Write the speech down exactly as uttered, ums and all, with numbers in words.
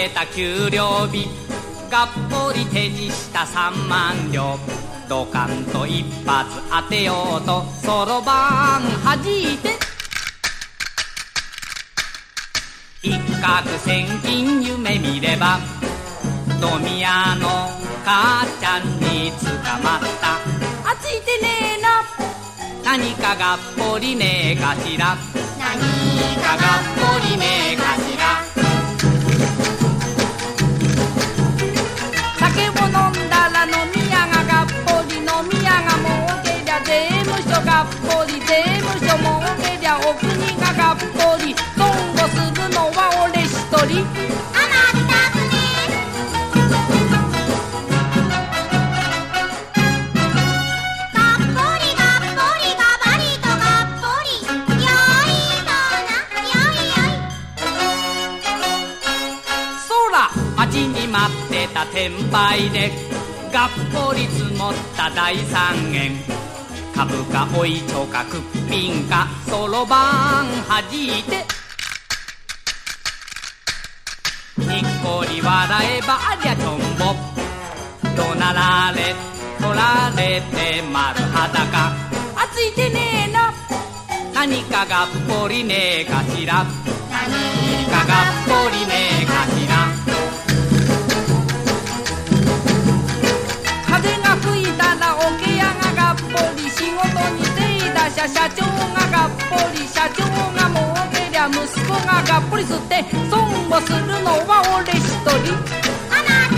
れた給料日、がっぽり手にしたさんまんりょう、ドカンと一発当てようとそろばん弾いて、一攫千金夢見れば飲み屋の母ちゃんに捕まった。あついてねえな、何かがっぽりねえかしら、 何かがっぽりねえかしら。 酒を飲んだら飲み屋ががっぽり、飲み屋が儲けりゃ税務署がっぽり、税務署儲けりゃお国ががっぽり、損をするのは俺一人。 あまったくね。がっぽりがっぽりがばりとがっぽり、よいとな、よいよい。 そら待ちに待ってた転売でがっぽり積もった大三元、株かおいちょかくっぴんかそろばん弾いて、にっこり笑えばありゃちょんぼ、怒鳴られ取られて丸裸。あついてねえな、何かがっぽりねえかしら、何かがっぽりねえかしら。風が吹いたら桶屋ががっぽり、仕事に手出しゃ社長ががっぽり、社長が儲けりゃ息子ががっぽり吸って損をす